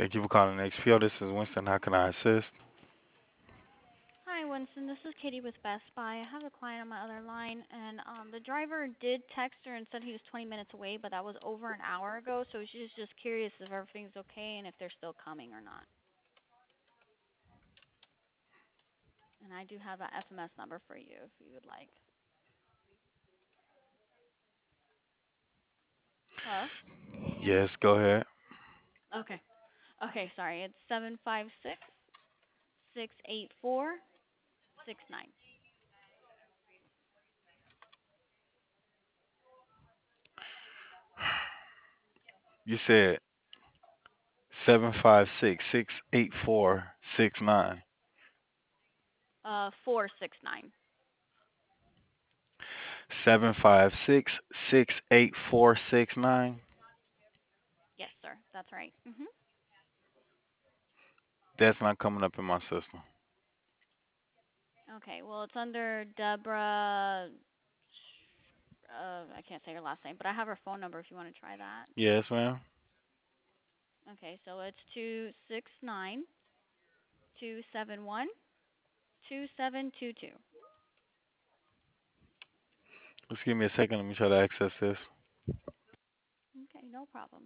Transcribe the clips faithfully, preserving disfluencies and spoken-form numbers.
Thank you for calling X P O. This is Winston. How can I assist? Hi, Winston. This is Katie with Best Buy. I have a client on my other line, and um, the driver did text her and said he was twenty minutes away, but that was over an hour ago. So she's just curious if everything's okay and if they're still coming or not. And I do have a F M S number for you if you would like. Hello? Yes, go ahead. Okay. Okay, sorry. It's seven five six six eight four six nine. You said seven five six six eight four six nine. Uh, four six nine. Seven five six six eight four six nine. Yes, sir. That's right. Mhm. That's not coming up in my system. Okay. Well, it's under Deborah. Uh, I can't say her last name, but I have her phone number if you want to try that. Yes, ma'am. Okay, so it's two six nine two seven one two seven two two. Just give me a second. Let me try to access this. Okay, no problem.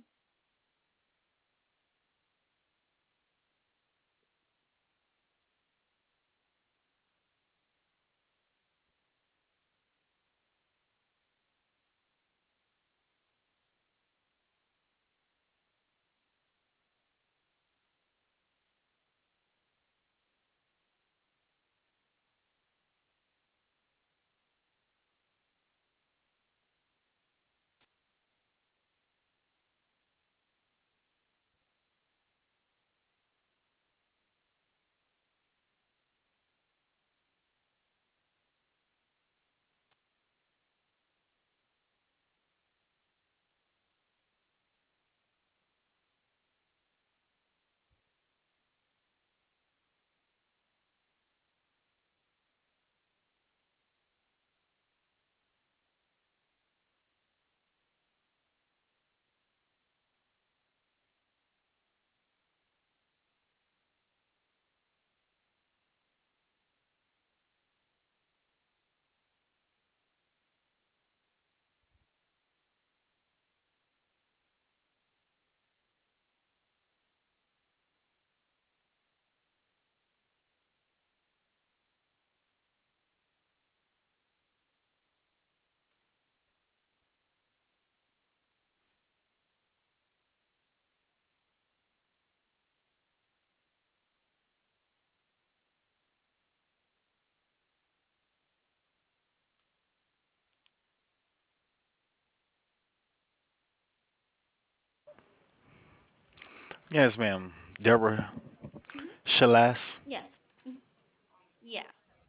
Yes, ma'am. Deborah Mhm. Shalas. Yes. Mhm. Yeah,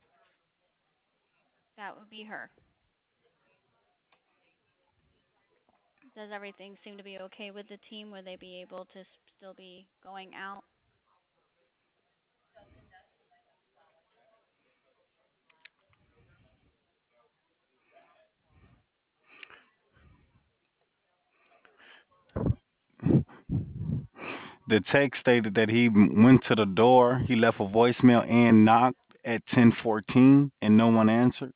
that would be her. Does everything seem to be okay with the team? Would they be able to s- still be going out? The text stated that he m- went to the door, he left a voicemail and knocked at ten fourteen and no one answered.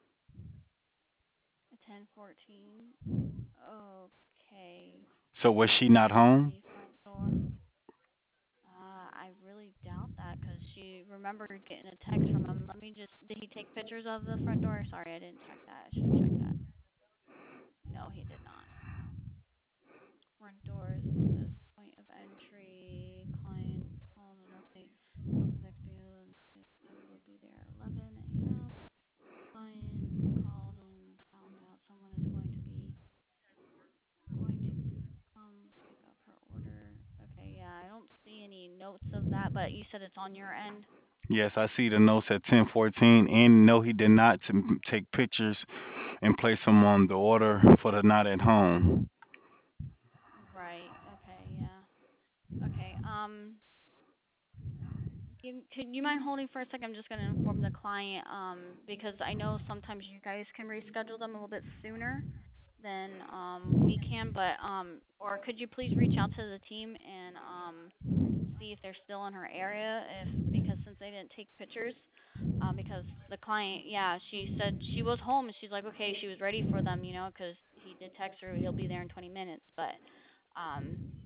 ten fourteen. Okay. So was she not Let's home? see front door. Uh, I really doubt that because she remembered getting a text from him. Let me just. Did he take pictures of the front door? Sorry, I didn't check that. I should have checked that. No, he did not. Front doors, it says point of entry, client called an update. Welcome to X P O, and I will be there at eleven a m. Client called and found out someone is going to be going to come pick up her order. Okay, yeah, I don't see any notes of that, but you said it's on your end. Yes, I see the notes at ten fourteen, and no, he did not to m- take pictures and place them on the order for the not at home. Right. Okay, yeah. Okay. Um, Can, can you mind holding for a second? I'm just going to inform the client um, because I know sometimes you guys can reschedule them a little bit sooner. then um we can. But um, or could you please reach out to the team and um see if they're still in her area, if because since they didn't take pictures, um, because the client, yeah, she said she was home and she's like, okay, she was ready for them, you know, because he did text her he'll be there in twenty minutes, but um,